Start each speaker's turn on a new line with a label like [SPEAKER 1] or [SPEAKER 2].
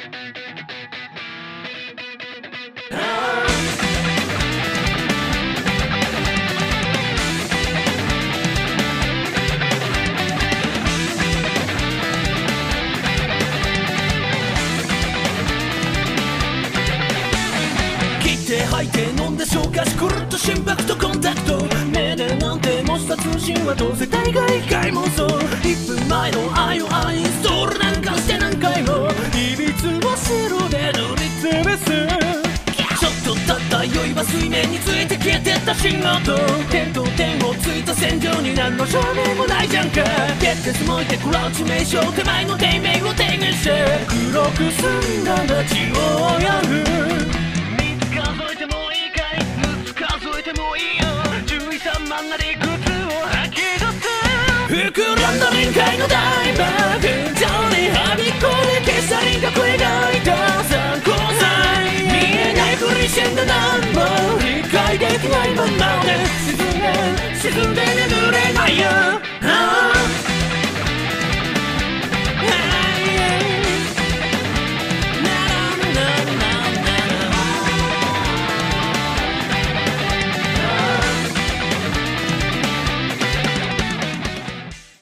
[SPEAKER 1] 吐いて飲んで消化し、くるっと心拍とコンタクト、目でなんて模した通信はどうせ大概外妄想。1分前の愛をアインストールなんかして何回もいびつを白で塗りつぶす。ちょっとたった酔いは水面について消えてった信号と点と点をついた線上に何の証明もないじゃんか。決定もいてクラウチ名称、手前の低迷を低減して黒く澄んだ街をやる。膨らんだ臨界の大爆天井にはびこり消した輪郭描いた参考剤、見えないふりしてんだ何も理解できないままで沈んで